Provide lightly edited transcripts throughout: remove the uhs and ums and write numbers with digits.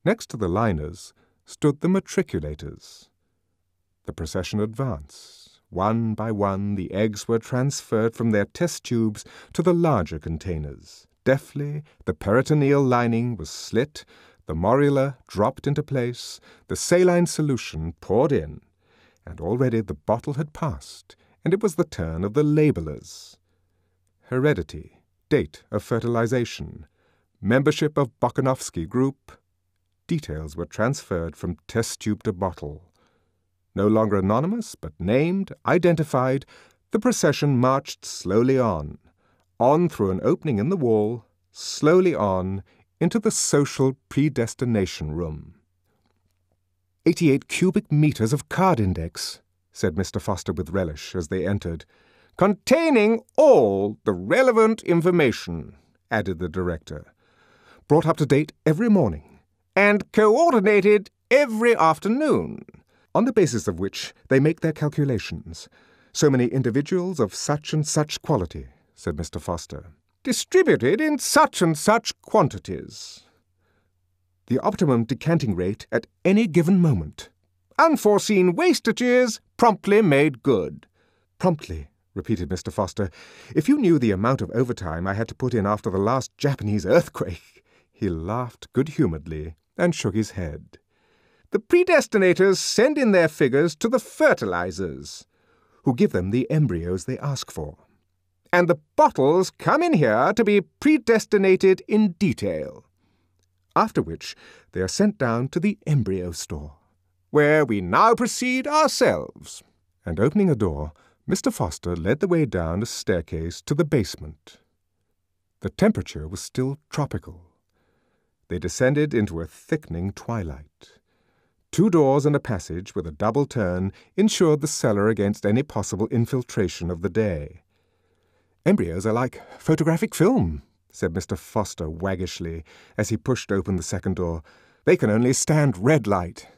Next to the liners stood the matriculators. The procession advanced. One by one the eggs were transferred from their test tubes to the larger containers. Deftly, the peritoneal lining was slit, the morula dropped into place, the saline solution poured in, and already the bottle had passed, and it was the turn of the labellers. Heredity, date of fertilization, membership of Bokanovsky Group. Details were transferred from test tube to bottle. No longer anonymous, but named, identified, the procession marched slowly on through an opening in the wall, slowly on, into the social predestination room. 88 cubic meters of card index, said Mr. Foster with relish as they entered. Containing all the relevant information, added the director. Brought up to date every morning, and coordinated every afternoon, on the basis of which they make their calculations. So many individuals of such and such quality, said Mr. Foster, distributed in such and such quantities. The optimum decanting rate at any given moment. Unforeseen wastages promptly made good. Promptly, repeated Mr. Foster. If you knew the amount of overtime I had to put in after the last Japanese earthquake. He laughed good-humouredly and shook his head. The predestinators send in their figures to the fertilizers, who give them the embryos they ask for. And the bottles come in here to be predestinated in detail. After which they are sent down to the embryo store, where we now proceed ourselves. And opening a door, Mr. Foster led the way down a staircase to the basement. The temperature was still tropical. They descended into a thickening twilight. 2 doors and a passage with a double turn ensured the cellar against any possible infiltration of the day. Embryos are like photographic film, said Mr. Foster waggishly as he pushed open the second door. They can only stand red light.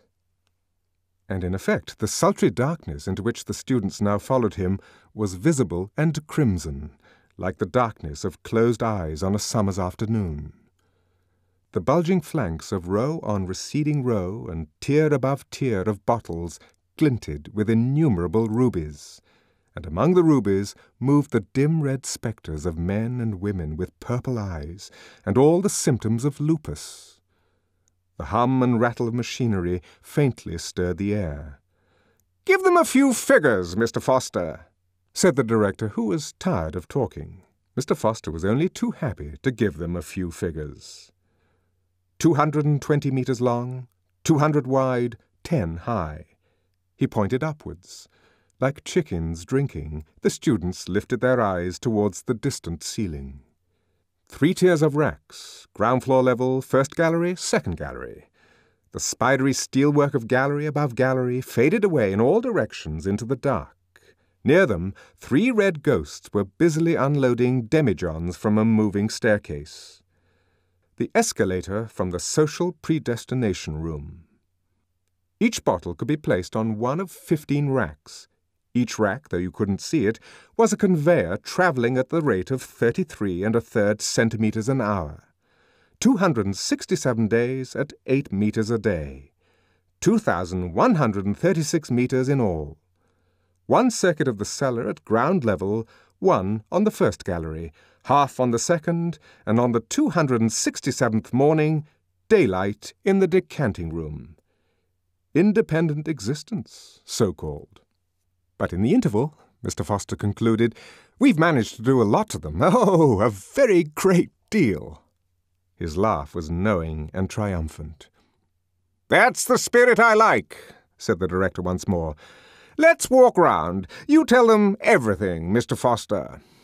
And in effect, the sultry darkness into which the students now followed him was visible and crimson, like the darkness of closed eyes on a summer's afternoon. The bulging flanks of row on receding row and tier above tier of bottles glinted with innumerable rubies, and among the rubies moved the dim red spectres of men and women with purple eyes, and all the symptoms of lupus. The hum and rattle of machinery faintly stirred the air. "Give them a few figures, Mr. Foster," said the director, who was tired of talking. Mr. Foster was only too happy to give them a few figures. 220 meters long, 200 wide, 10 high. He pointed upwards. Like chickens drinking, the students lifted their eyes towards the distant ceiling. 3 tiers of racks, ground floor level, first gallery, second gallery. The spidery steelwork of gallery above gallery faded away in all directions into the dark. Near them, 3 red ghosts were busily unloading demijohns from a moving staircase. The escalator from the social predestination room. Each bottle could be placed on one of 15 racks. Each rack, though you couldn't see it, was a conveyor travelling at the rate of 33 1/3 centimetres an hour. 267 days at 8 meters a day. 2,136 meters in all. 1 circuit of the cellar at ground level, 1 on the first gallery, half on the second, and on the 267th morning, daylight in the decanting room. Independent existence, so-called. But in the interval, Mr. Foster concluded, we've managed to do a lot to them. Oh, a very great deal. His laugh was knowing and triumphant. That's the spirit I like, said the director once more. Let's walk round. You tell them everything, Mr. Foster.